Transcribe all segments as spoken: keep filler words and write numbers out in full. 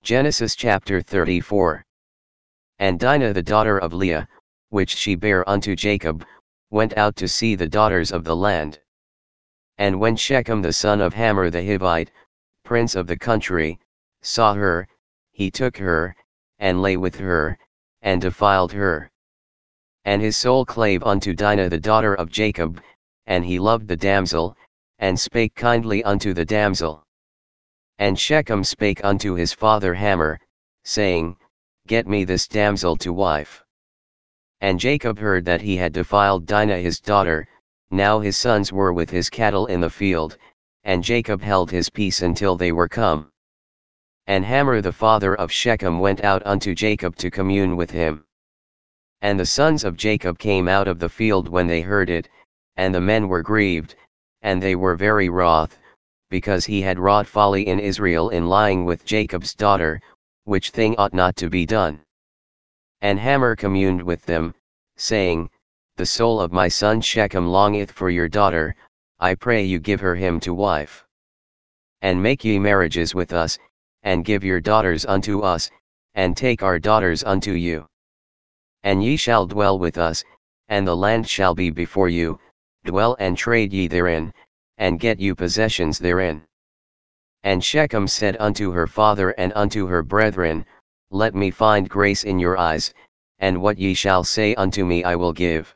Genesis chapter thirty-four. And Dinah the daughter of Leah, which she bare unto Jacob, went out to see the daughters of the land. And when Shechem the son of Hamor the Hivite, prince of the country, saw her, he took her, and lay with her, and defiled her. And his soul clave unto Dinah the daughter of Jacob, and he loved the damsel, and spake kindly unto the damsel. And Shechem spake unto his father Hamor, saying, Get me this damsel to wife. And Jacob heard that he had defiled Dinah his daughter. Now his sons were with his cattle in the field, and Jacob held his peace until they were come. And Hamor the father of Shechem went out unto Jacob to commune with him. And the sons of Jacob came out of the field when they heard it, and the men were grieved, and they were very wroth, because he had wrought folly in Israel in lying with Jacob's daughter, which thing ought not to be done. And Hamor communed with them, saying, The soul of my son Shechem longeth for your daughter, I pray you give her him to wife. And make ye marriages with us, and give your daughters unto us, and take our daughters unto you. And ye shall dwell with us, and the land shall be before you, dwell and trade ye therein, and get you possessions therein. And Shechem said unto her father and unto her brethren, Let me find grace in your eyes, and what ye shall say unto me I will give.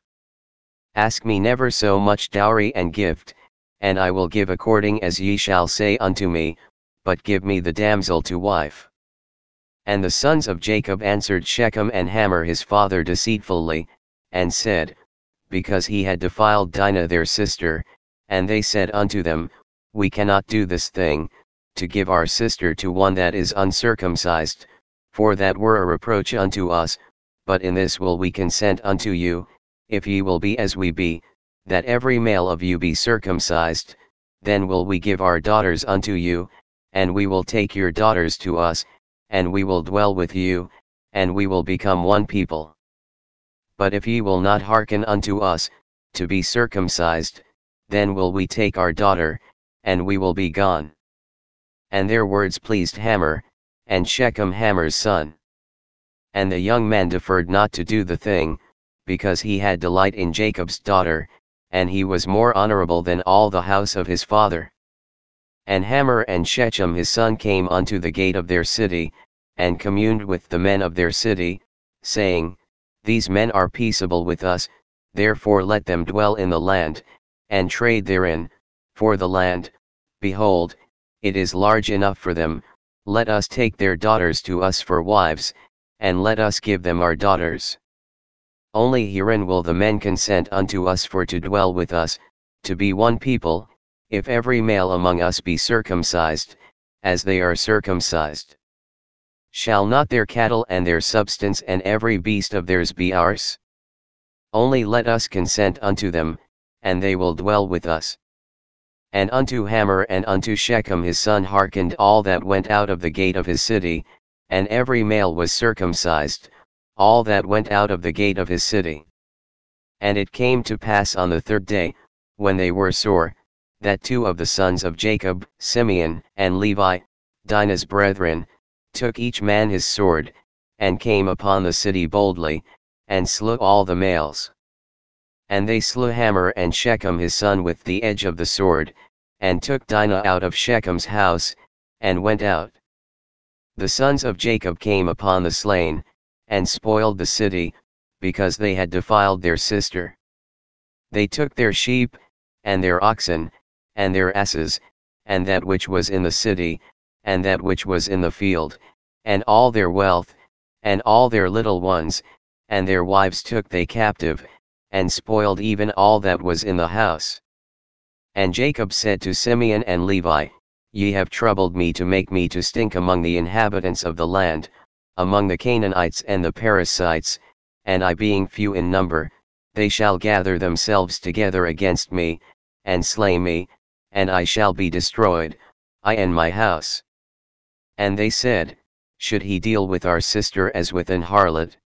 Ask me never so much dowry and gift, and I will give according as ye shall say unto me, but give me the damsel to wife. And the sons of Jacob answered Shechem and Hamor his father deceitfully, and said, Because he had defiled Dinah their sister, and they said unto them, We cannot do this thing, to give our sister to one that is uncircumcised, for that were a reproach unto us, but in this will we consent unto you, if ye will be as we be, that every male of you be circumcised, then will we give our daughters unto you, and we will take your daughters to us, and we will dwell with you, and we will become one people. But if ye will not hearken unto us, to be circumcised, then will we take our daughter, and we will be gone. And their words pleased Hamor, and Shechem Hamor's son. And the young man deferred not to do the thing, because he had delight in Jacob's daughter, and he was more honorable than all the house of his father. And Hamor and Shechem his son came unto the gate of their city, and communed with the men of their city, saying, These men are peaceable with us, therefore let them dwell in the land, and trade therein, for the land, behold, it is large enough for them, let us take their daughters to us for wives, and let us give them our daughters. Only herein will the men consent unto us for to dwell with us, to be one people, if every male among us be circumcised, as they are circumcised. Shall not their cattle and their substance and every beast of theirs be ours? Only let us consent unto them, and they will dwell with us. And unto Hamor and unto Shechem his son hearkened all that went out of the gate of his city, and every male was circumcised, all that went out of the gate of his city. And it came to pass on the third day, when they were sore, that two of the sons of Jacob, Simeon and Levi, Dinah's brethren, took each man his sword, and came upon the city boldly, and slew all the males. And they slew Hamor and Shechem his son with the edge of the sword, and took Dinah out of Shechem's house, and went out. The sons of Jacob came upon the slain, and spoiled the city, because they had defiled their sister. They took their sheep, and their oxen, and their asses, and that which was in the city, and that which was in the field, and all their wealth, and all their little ones, and their wives took they captive, and spoiled even all that was in the house. And Jacob said to Simeon and Levi, Ye have troubled me to make me to stink among the inhabitants of the land, among the Canaanites and the Perizzites, and I being few in number, they shall gather themselves together against me, and slay me, and I shall be destroyed, I and my house. And they said, Should he deal with our sister as with an harlot?